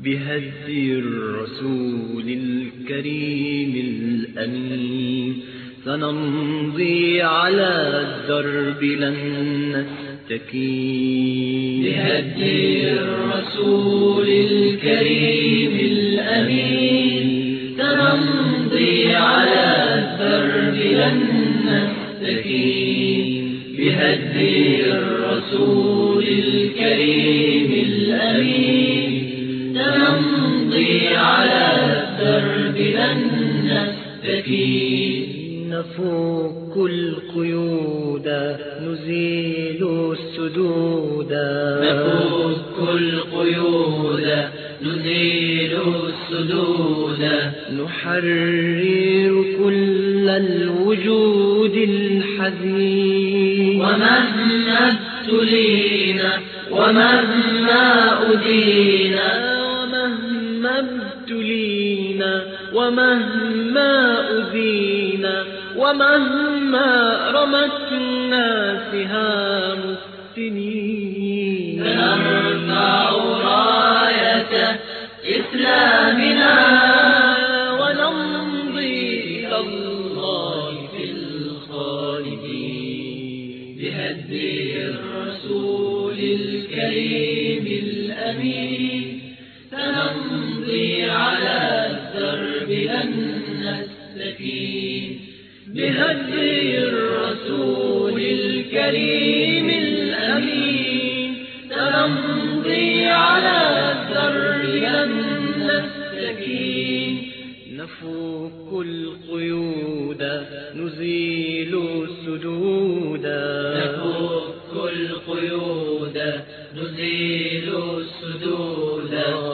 بهدي الرسول الكريم الأمين سنمضي على الدرب لن نستكين. بهدي الرسول الكريم الأمين سنمضي على الدرب لن نستكين. بهدي الرسول الكريم الأمين سنمضي على الدرب لن نستكين. نفك القيود نزيل السدود، نفك القيود نزيل السدود، نحرر كل الوجود الحزين. ومهما ابتلينا ومهما أذينا، ومهما ابتلينا ومهما أذينا، ومهما رمتنا سهام السنين، سنرفع راية إسلامنا ونمضي إلى الله في الخالدين. بهدي الرسول الكريم الأمين سنمضي على الدرب لن نستكين. بهدي الرسول الكريم الأمين سنمضي على الدرب لن نستكين. نفك القيود نزيل السدود، نفك القيود نزيل السدود،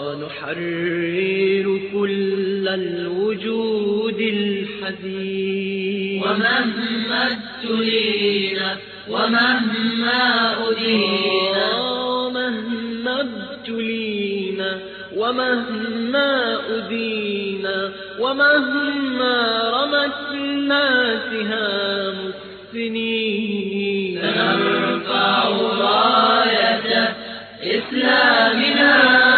نحرر كل الوجود الحزين. ومهما ابتلينا ومهما أذينا، ومهما ابتلينا ومهما أذينا، ومهما رمتنا سهام السنين، سنرفع راية إسلامنا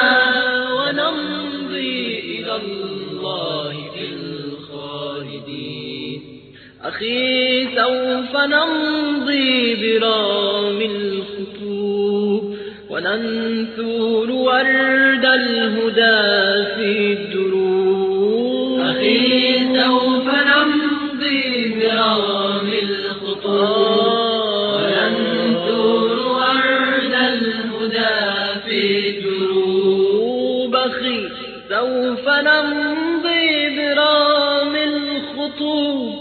ونمضي إلى الله في الخالدين. أخي سوف نمضي برام الخطوب وننثر ورد الهدى في الدروب. أخي سوف نمضي برام الخطوب وننثر ورد الهدى في الدروب. أخي سوف نمضي برام الخطوب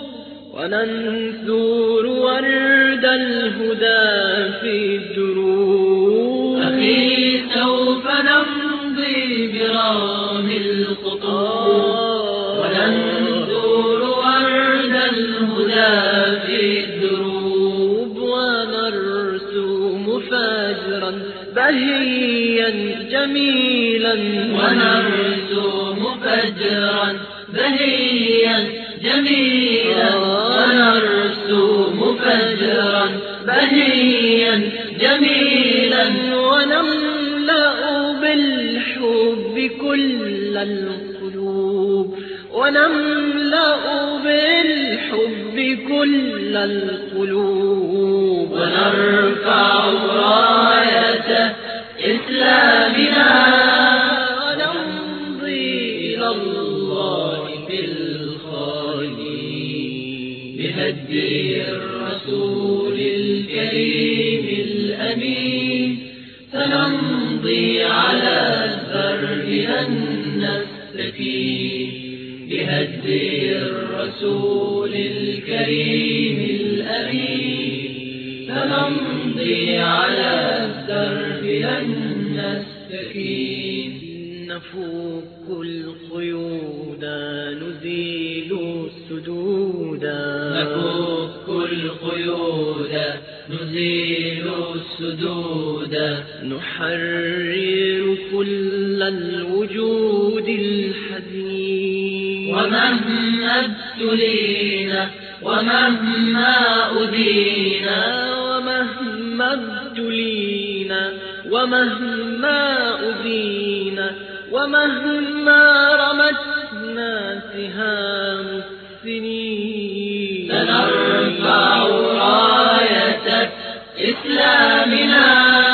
وننثر ورد الهدى في الدروب. أخي سوف نمضي برام الخطوب وننثر ورد الهدى في الدروب. ونرسم فجرا بهيا جميلا، ونرسم فجرا بهيا جميلا، ونرسم فجرا بهيا جميلا، ونملأ بالحب كل القلوب، ونملأ بالحب كل القلوب، ونرفع راية إسلامنا ونمضي إلى الله في الخالدين. بهدي الرسول الكريم الأمين سنمضي على الدرب لن نستكين. بهدي الرسول الكريم الأمين سنمضي على الدرب لن نستكين. نفك القيود نزيل السدود، نفك القيود نزيل السدود، نحرر كل الوجود الحزين. ومهما ابتلينا ومهما أذينا، ومهما ابتلينا ومهما أذينا، ومهما رمتنا سهام السنين سنرفع راية إسلامنا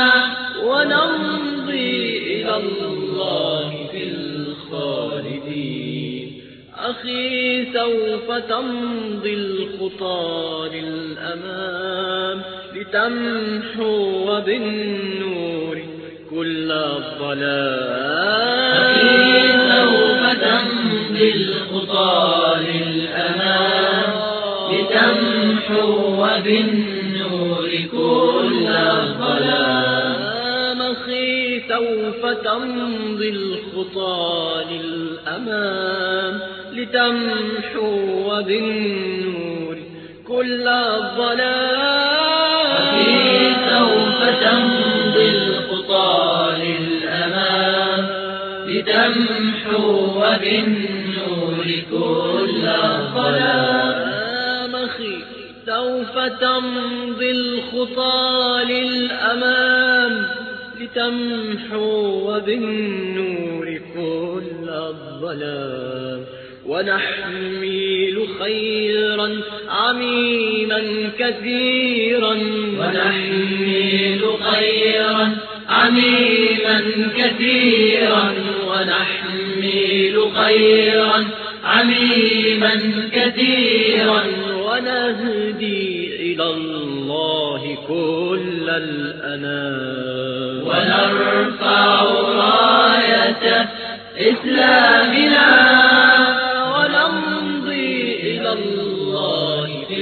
ونمضي إلى الله في الخالدين. أخي سوف تمضي الخطى للأمام لتمحو بالنور كل الظلام. أخي سوف تمضي الخطى للأمام لتمحو بالنور كل الظلام. أخي سوف تمضي الخطى للأمام لتمحو بالنور كل الظلام. أخي سوف تمضي الخطى للأمام لتمحو بالنور كل الظلام. أخي سوف تمضي الخطى للأمام لتمحو بالنور كل الظلام. ونحمل خيرا عميما كثيرا ونحمل خيرا عميما كثيرا ونحمل خيرا عميما كثيرا ونهدي إلى الله كل الأنام. ونرفع راية إسلامنا ونمضي إلى الله في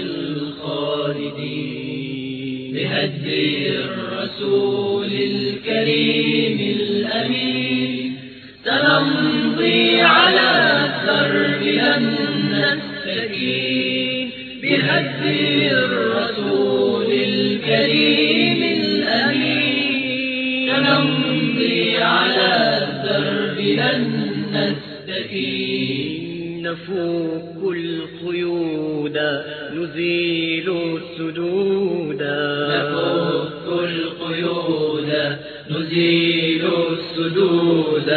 الخالدين. بهدي الرسول الكريم الأمين سنمضي على الدرب لن نستكين. بهدي الرسول الكريم الأمين سنمضي على الدرب لن نستكين. نفك القيود نزيل السدود نفك القيود نزيل السدود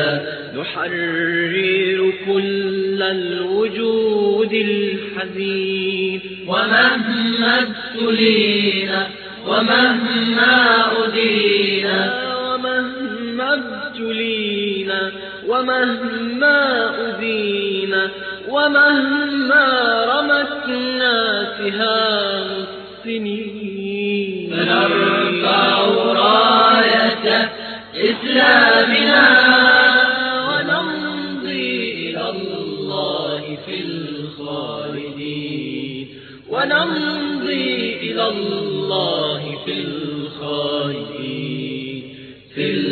نحرر كل الوجود الحزين. ومهما ابتلينا ومهما أذينا ومهما ابتلينا ومهما أذينا ومهما رمتنا سهام السنين سنرفع راية إسلامنا ونمضي إلى الله في الخالدين. ونمضي إلى الله في الخالدين.